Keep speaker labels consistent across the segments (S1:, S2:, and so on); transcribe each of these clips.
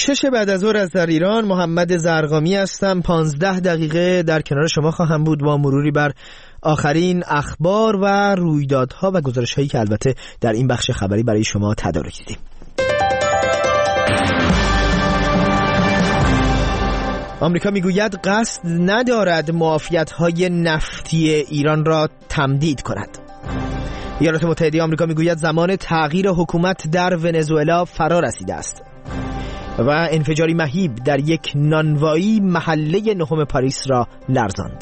S1: 6 بعد از ظهر از در ایران. محمد زرقامی هستم. 15 دقیقه در کنار شما خواهم بود با مروری بر آخرین اخبار و رویدادها و گزارش‌هایی که البته در این بخش خبری برای شما تدارک دیدیم. آمریکا میگوید قصد ندارد معافیت‌های نفتی ایران را تمدید کند. ایالات متحده آمریکا میگوید زمان تغییر حکومت در ونزوئلا فرا رسیده است. و انفجاری مهیب در یک نانوایی محله 9 پاریس را لرزاند.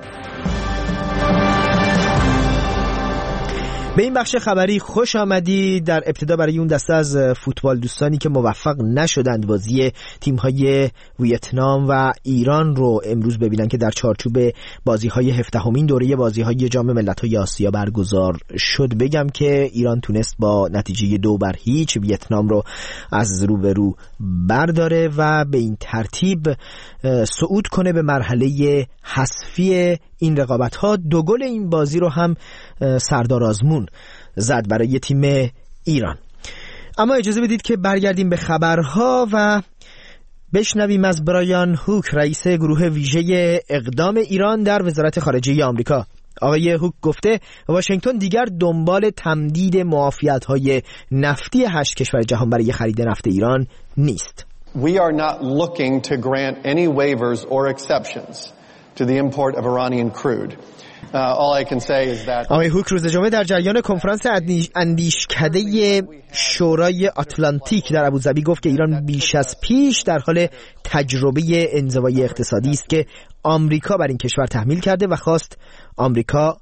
S1: به این بخش خبری خوش آمدید. در ابتدا برای اون دسته از فوتبال دوستانی که موفق نشدند بازی تیم‌های ویتنام و ایران رو امروز ببینن که در چارچوب بازی‌های 17مین دوره بازی‌های جام ملت‌های آسیا برگزار شد، بگم که ایران تونست با نتیجه 2-0 ویتنام رو از روبرو برداره و به این ترتیب صعود کنه به مرحله حذفی این رقابت‌ها. 2 گل این بازی رو هم سردار آزمون زد برای تیم ایران. اما اجازه بدید که برگردیم به خبرها و بشنویم از برایان هوک، رئیس گروه ویژه اقدام ایران در وزارت خارجه آمریکا. آقای هوک گفته واشنگتن دیگر دنبال تمدید معافیت‌های نفتی 8 کشور جهان برای خرید نفت ایران نیست.
S2: We are not looking to grant any waivers or exceptions to the import of Iranian crude. All I can say is that
S1: آقای هوک روز جمعه در جریان کنفرانس اندیشکده شورای آتلانتیک در ابوظبی گفت که ایران بیش از پیش در حال تجربه انزوای اقتصادی است که آمریکا بر این کشور تحمیل کرده و خواست آمریکا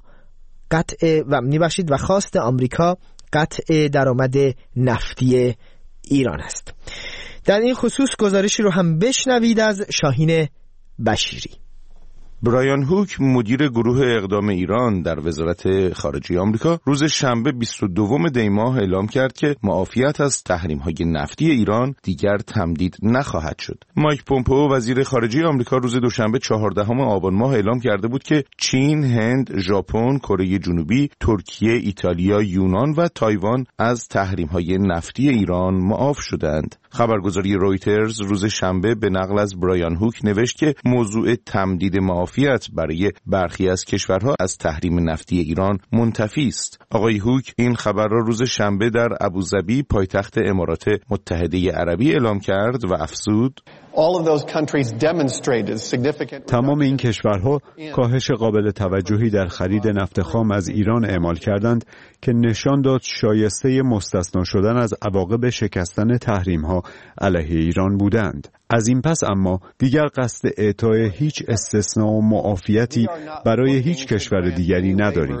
S1: قطع درآمد نفتی ایران است. در این خصوص گزارشی رو هم بشنوید از شاهین بشیری.
S3: برایان هوک، مدیر گروه اقدام ایران در وزارت خارجه آمریکا، روز شنبه 22 دی ماه اعلام کرد که معافیت از تحریم‌های نفتی ایران دیگر تمدید نخواهد شد. مایک پومپئو، وزیر خارجه آمریکا، روز دوشنبه 14 آبان ماه اعلام کرده بود که چین، هند، ژاپن، کره جنوبی، ترکیه، ایتالیا، یونان و تایوان از تحریم‌های نفتی ایران معاف شدند. خبرگزاری رویترز روز شنبه به نقل از برایان هوک نوشت که موضوع تمدید معافیت برای برخی از کشورها از تحریم نفتی ایران منتفی است. آقای هوک این خبر را روز شنبه در ابوظبی، پایتخت امارات متحده عربی اعلام کرد و افزود
S4: تمام این کشورها کاهش قابل توجهی در خرید نفت خام از ایران اعمال کردند که نشان داد شایسته مستثنا شدن از عواقب شکستن تحریم‌ها علیه ایران بودند. از این پس اما دیگر قصد اعطای هیچ استثناء و معافیتی برای هیچ کشور دیگری نداریم.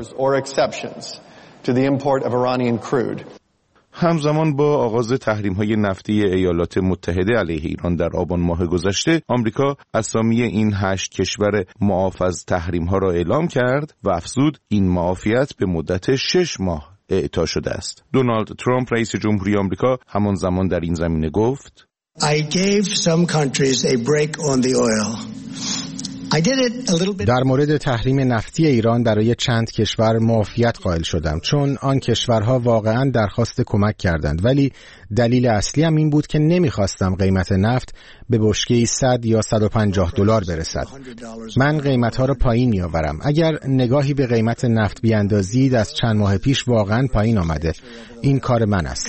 S3: همزمان با آغاز تحریم‌های نفتی ایالات متحده علیه ایران در آبان ماه گذشته، آمریکا اسامی این 8 کشور معاف از تحریم‌ها را اعلام کرد و افزود این معافیت به مدت 6 ماه اعطا شده است. دونالد ترامپ، رئیس جمهوری آمریکا، همان زمان در این زمینه گفت:
S5: I gave some countries a break on the oil.
S6: در مورد تحریم نفتی ایران برای چند کشور معافیت قائل شدم، چون آن کشورها واقعا درخواست کمک کردند، ولی دلیل اصلی هم این بود که نمیخواستم قیمت نفت به بشکه‌ای 100 یا 150 دلار برسد. من قیمتها را پایین میآورم. اگر نگاهی به قیمت نفت بیاندازید، از چند ماه پیش واقعا پایین آمده. این کار من است.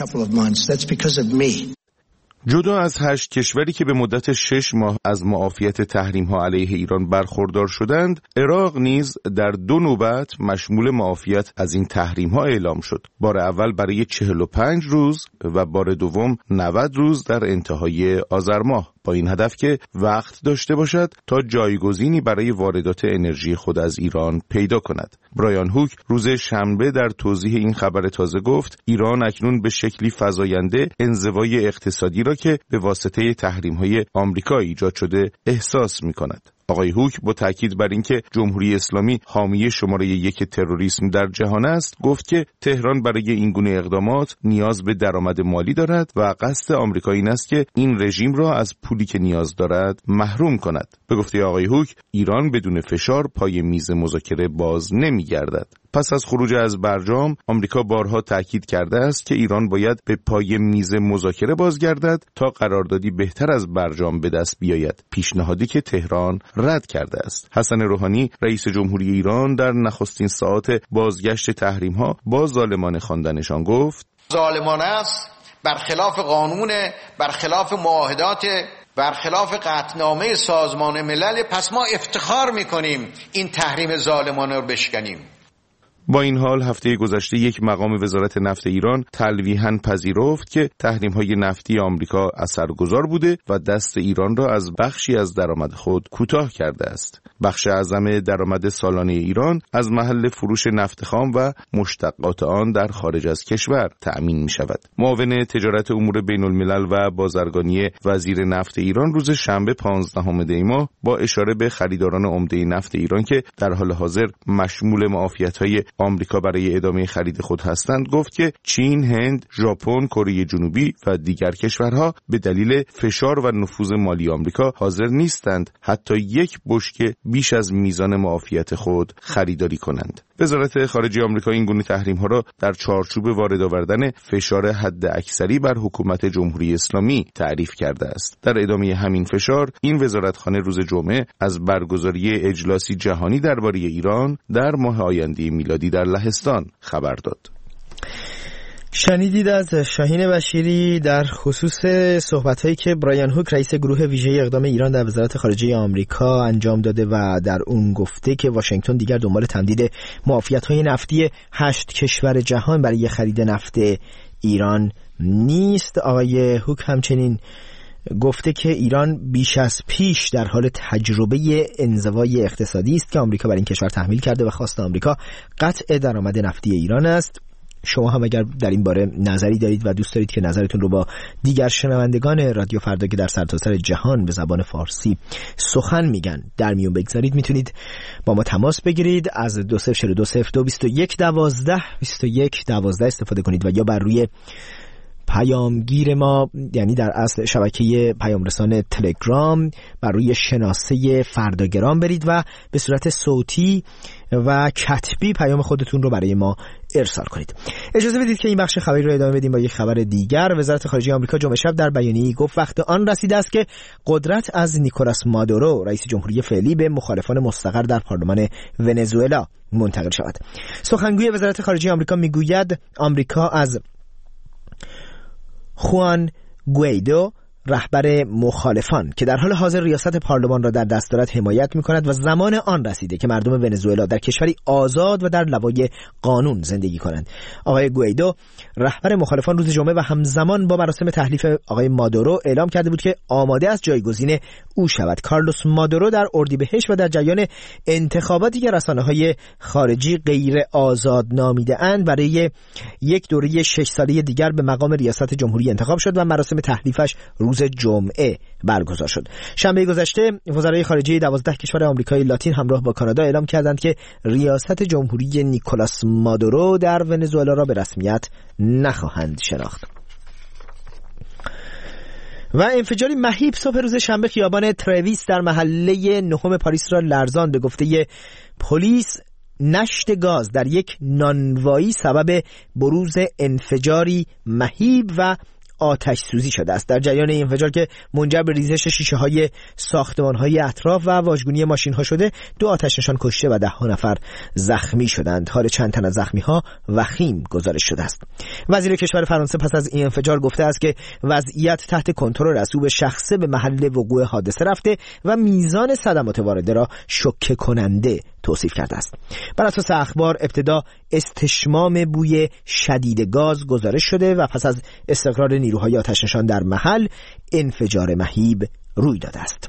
S3: جدا از 8 کشوری که به مدت 6 ماه از معافیت تحریم‌ها علیه ایران برخوردار شدند، عراق نیز در 2 نوبت مشمول معافیت از این تحریم‌ها اعلام شد. بار اول برای 45 روز و بار دوم 90 روز در انتهای آذر ماه، با این هدف که وقت داشته باشد تا جایگزینی برای واردات انرژی خود از ایران پیدا کند. برایان هوک روز شنبه در توضیح این خبر تازه گفت ایران اکنون به شکلی فزاینده انزوای اقتصادی را که به واسطه تحریم‌های آمریکا ایجاد شده احساس می‌کند. آقای هوک با تاکید بر اینکه جمهوری اسلامی حامی شماره 1 تروریسم در جهان است، گفت که تهران برای این گونه اقدامات نیاز به درآمد مالی دارد و قصد آمریکا این است که این رژیم را از پولی که نیاز دارد محروم کند. به گفته آقای هوک، ایران بدون فشار پای میز مذاکره باز نمی‌گردد. پس از خروج از برجام، آمریکا بارها تاکید کرده است که ایران باید به پای میز مذاکره بازگردد تا قراردادی بهتر از برجام به دست بیاید، پیشنهادی که تهران رد کرده است. حسن روحانی رئیس جمهوری ایران در نخستین ساعات بازگشت تحریم‌ها با ظالمانه خواندنشان گفت:
S7: ظالمانه است، برخلاف قانون، برخلاف معاهدات، برخلاف قطعنامه سازمان ملل. پس ما افتخار می‌کنیم این تحریم ظالمانه رو بشکنیم.
S3: با این حال هفته گذشته یک مقام وزارت نفت ایران تلویحاً پذیرفت که تحریم‌های نفتی آمریکا اثرگذار بوده و دست ایران را از بخشی از درآمد خود کوتاه کرده است. بخش اعظم درآمد سالانه ایران از محل فروش نفت خام و مشتقات آن در خارج از کشور تأمین می‌شود. معاون تجارت امور بین‌الملل و بازرگانی وزیر نفت ایران روز شنبه 15 دی ماه با اشاره به خریداران عمده نفت ایران که در حال حاضر مشمول معافیت‌های آمریکا برای ادامه خرید خود هستند، گفت که چین، هند، ژاپن، کره جنوبی و دیگر کشورها به دلیل فشار و نفوذ مالی آمریکا حاضر نیستند حتی یک بشکه بیش از میزان معافیت خود خریداری کنند. وزارت خارجه آمریکا این گونه تحریم‌ها را در چارچوب وارد آوردن فشار حد اکثری بر حکومت جمهوری اسلامی تعریف کرده است. در ادامه همین فشار، این وزارتخانه روز جمعه از برگزاری اجلاسی جهانی درباره ایران در ماه آینده میلادی در لهستان خبر داد.
S1: شنیدید از شاهین بشیری در خصوص صحبت‌هایی که برایان هوک رئیس گروه ویژه اقدام ایران در وزارت خارجه آمریکا انجام داده و در اون گفته که واشنگتن دیگر دنبال تمدید معافیت‌های نفتی 8 کشور جهان برای خرید نفت ایران نیست. آقای هوک همچنین گفته که ایران بیش از پیش در حال تجربه انزوای اقتصادی است که آمریکا بر این کشور تحمیل کرده و خواست آمریکا قطع درآمد نفتی ایران است. شما هم اگر در این باره نظری دارید و دوست دارید که نظرتون رو با دیگر شنوندگان رادیو فردا که در سرتاسر جهان به زبان فارسی سخن میگن در میون بگذارید، میتونید با ما تماس بگیرید. از 2042022112 استفاده کنید و یا بر روی پیامگیر ما، یعنی در اصل شبکه پیام رسان تلگرام، بر روی شناسه فرداگرام برید و به صورت صوتی و کتبی پیام خودتون رو برای ما ارسال کنید. اجازه بدید که این بخش خبری رو ادامه بدیم با یک خبر دیگر. وزارت خارجه آمریکا جمعه شب در بیانیه‌ای گفت وقت آن رسیده است که قدرت از نیکولاس مادورو رئیس جمهوری فعلی به مخالفان مستقر در پارلمان ونزوئلا منتقل شود. سخنگوی وزارت خارجه آمریکا میگوید آمریکا از خوان گویدو رهبر مخالفان که در حال حاضر ریاست پارلمان را در دست دارد حمایت می‌کند و زمان آن رسیده که مردم ونزوئلا در کشوری آزاد و در لوای قانون زندگی کنند. آقای گویدو رهبر مخالفان روز جمعه و همزمان با مراسم تحلیف آقای مادورو اعلام کرده بود که آماده است جایگزین او شود. کارلوس مادورو در اردیبهشت و در جریان انتخاباتی که رسانه‌های خارجی غیر آزاد نامیده اند برای یک دوره 6 ساله دیگر به مقام ریاست جمهوری انتخاب شد و مراسم تحلیفش روز جمعه برگزار شد. شنبه گذشته وزرای خارجه 12 کشور آمریکای لاتین همراه با کانادا اعلام کردند که ریاست جمهوری نیکولاس مادورو در ونزوئلا را به رسمیت نخواهند شناخت. و انفجاری مهیب صبح روز شنبه خیابان ترویس در محله نهم پاریس را لرزاند. به گفته پلیس نشت گاز در یک نانوایی سبب بروز انفجاری مهیب و آتش سوزی شده است. در جریان این انفجار که منجر به ریزش شیشه های ساختمان های اطراف و واژگونی ماشین ها شده، 2 آتش نشان کشته و 10 نفر زخمی شدند. حال چند تن از زخمی ها وخیم گزارش شده است. وزیر کشور فرانسه پس از این انفجار گفته است که وضعیت تحت کنترل است. او به شخصه به محل وقوع حادثه رفته و میزان صدمات وارده را شوکه کننده توصیف کرده است. بر اساس اخبار ابتدا استشمام بوی شدید گاز گزارش شده و پس از استقرار نیروهای آتش‌نشان در محل انفجار مهیب روی داده است.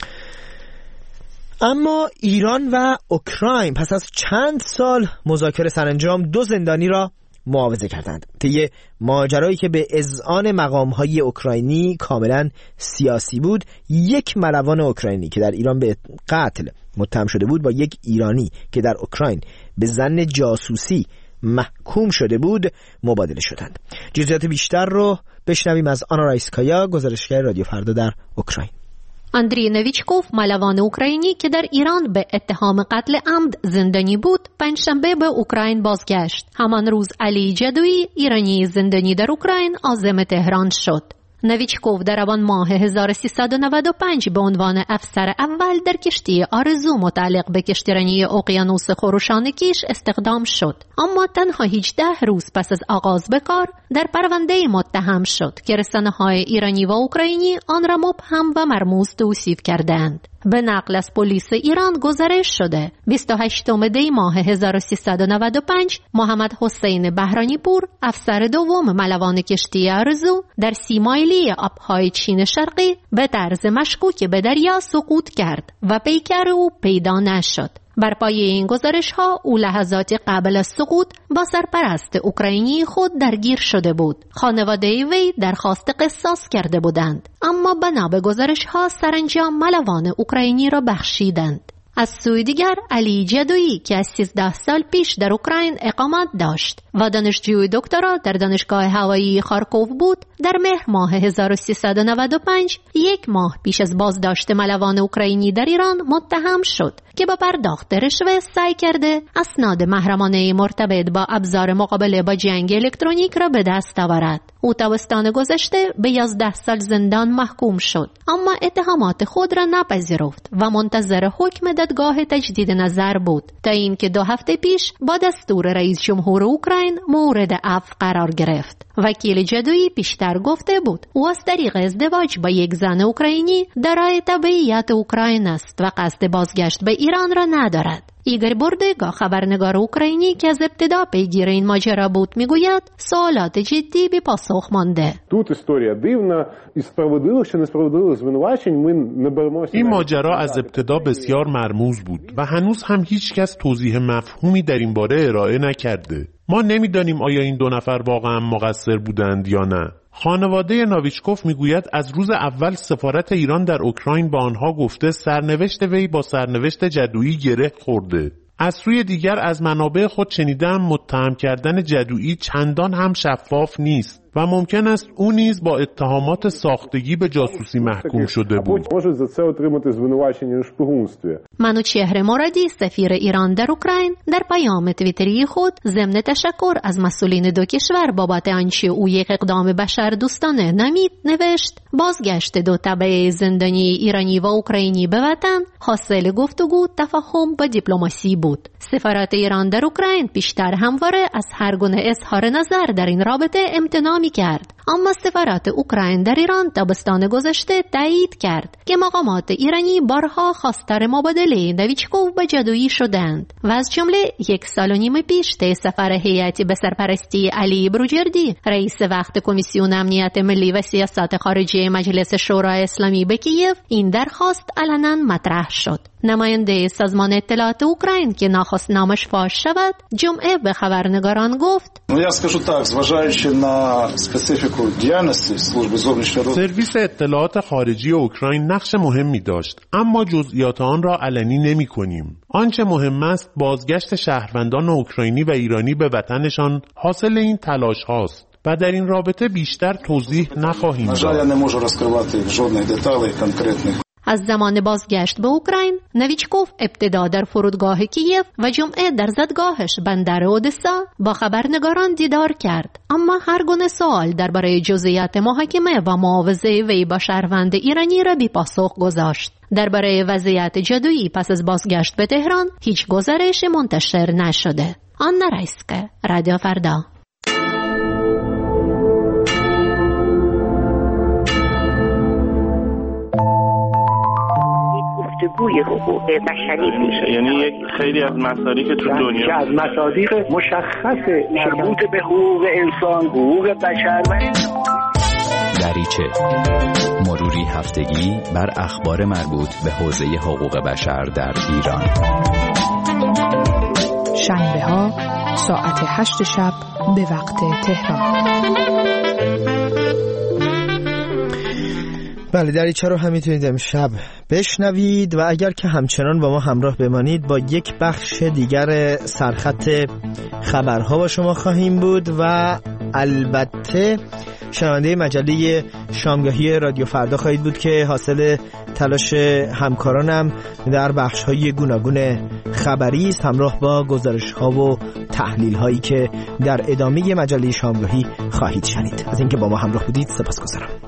S1: اما ایران و اوکراین پس از چند سال مذاکره سرانجام 2 زندانی را معاوضه کردند. طی ماجرایی که به اذعان مقام‌های اوکراینی کاملا سیاسی بود، یک ملوان اوکراینی که در ایران به قتل متهم شده بود با یک ایرانی که در اوکراین به ظن جاسوسی محکوم شده بود مبادله شدند. جزئیات بیشتر رو بشنویم از آنا رایسکایا، گزارشگر رادیو فردا در اوکراین.
S8: اندری نویچکوف، ملوان اوکراینی که در ایران به اتهام قتل عمد زندانی بود، پنجشنبه به اوکراین بازگشت. همان روز علی جدویی، ایرانی زندانی در اوکراین، عازم تهران شد. نویچکوف در آبان ماه 1395 به عنوان افسر اول در کشتی آرزو متعلق به کشتیرانی اقیانوس خروشانکیش استخدام شد، اما تنها 18 روز پس از آغاز به کار در پرونده متهم شد که رسانه‌های ایرانی و اوکراینی آن را مبهم و مرموز توصیف کردند. به نقل از پلیس ایران گزارش شده 28 دی ماه 1395 محمد حسین بهرانی پور، افسر دوم ملوان کشتی آرزو، در 30 مایلی آبهای چین شرقی به طرز مشکوک به دریا سقوط کرد و پیکر او پیدا نشد. بر پایه این گزارش‌ها او لحظات قبل از سقوط با سرپرست اوکراینی خود درگیر شده بود. خانواده وی درخواست قصاص کرده بودند، اما بنا به گزارش‌ها سرانجام ملوان اوکراینی را بخشیدند. از سوی دیگر علی جدویی که از 13 سال پیش در اوکراین اقامت داشت و دانشجوی دکترا در دانشگاه هوایی خارکوف بود، در مهر ماه 1395 یک ماه پیش از بازداشت ملوان اوکراینی در ایران متهم شد که با پرداخت رشوه سعی کرده اسناد محرمانه مرتبط با ابزار مقابله با جنگ الکترونیک را به دست آورد. او تابستان گذشته به 11 سال زندان محکوم شد، اما اتهامات خود را نپذیرفت و منتظر حکم دادگاه تجدید نظر بود تا اینکه 2 هفته پیش با دستور رئیس جمهور اوکراین مورد عفو قرار گرفت. وکیل جدویی پیشتر گفته بود او از طریق ازدواج با یک زن اوکراینی دارای تبعیت اوکراین است و قصد بازگشت به ایران را ندارد. ایگور بوردگا، خبرنگار اوکراینی که از ابتدا پیگیر این ماجرا بود، میگوید سوالات جدی بی پاسخ مانده.
S9: این ماجرا از ابتدا بسیار مرموز بود و هنوز هم هیچ کس توضیح مفهومی در این باره ارائه نکرده. ما نمیدانیم آیا این 2 نفر واقعا مقصر بودند یا نه. خانواده نویچکوف میگوید از روز اول سفارت ایران در اوکراین با آنها گفته سرنوشت وی با سرنوشت جدویی گره خورده. از سوی دیگر از منابع خود شنیدم متهم کردن جدویی چندان هم شفاف نیست و ممکن است او نیز با اتهامات ساختگی به جاسوسی محکوم شده بود.
S8: منوچهر مرادی، سفیر ایران در اوکراین، در پیام توییتری خود ضمن تشکر از مسئولین 2 کشور بابت آنچه او یک اقدام بشردوستانه نامید نوشت: بازگشت 2 تبع زندانی ایرانی و اوکراینی به وطن حاصل گفتگو، تفاهم و دیپلماسی بود. سفارت ایران در اوکراین پیشتر همواره از هر گونه اظهار نظر در این رابطه امتناع کرد، اما سفارت اوکراین در ایران تابستان گذشته تایید کرد که مقامات ایرانی بارها خواستار مبادله نویچکوف با جدویی شدند و از جمله 1.5 سال پیش طی سفر هیئتی به سرپرستی علی بروجردی، رئیس وقت کمیسیون امنیت ملی و سیاست خارجی مجلس شورای اسلامی به کیف، این درخواست علنا مطرح شد. نماینده سازمان اطلاعات اوکراین که ناخواست نامش فاش شود، جمعه به خبرنگاران گفت:
S9: سرویس اطلاعات خارجی اوکراین نقش مهمی داشت، اما جزئیات آن را علنی نمی کنیم. آنچه مهم است بازگشت شهروندان اوکراینی و ایرانی به وطنشان حاصل این تلاش هاست و در این رابطه بیشتر توضیح نخواهیم داد.
S8: از زمان بازگشت به اوکراین، نویچکوف ابتدا در فرودگاه کیف و جمعه در زادگاهش بندر اودسا با خبرنگاران دیدار کرد، اما هر گونه سوال درباره جزئیات محاکمه و معاوضه وی با شهروند ایرانی را بی پاسخ گذاشت. درباره وضعیت جدویی پس از بازگشت به تهران هیچ گزارش منتشر نشده. آنا رایسکایا، رادیو فردا.
S10: گفتگوی حقوق بشری میشه،
S11: یعنی یک خیلی از مصادیق تو دنیا
S10: از مصادیق مشخص مربوط به حقوق انسان، حقوق بشر و
S12: دریچه مروری هفتگی بر اخبار مربوط به حوزه حقوق بشر در ایران.
S13: شنبه‌ها ساعت 8 شب به وقت تهران.
S1: بله، دریچه رو هم میتونید امشب بشنوید و اگر که همچنان با ما همراه بمانید با یک بخش دیگر سرخط خبرها با شما خواهیم بود و البته شنونده مجله شامگاهی رادیو فردا خواهید بود که حاصل تلاش همکارانم در بخش‌های گوناگون خبری است، همراه با گزارش‌ها و تحلیل‌هایی که در ادامه مجله شامگاهی خواهید شنید. از اینکه با ما همراه بودید سپاسگزارم.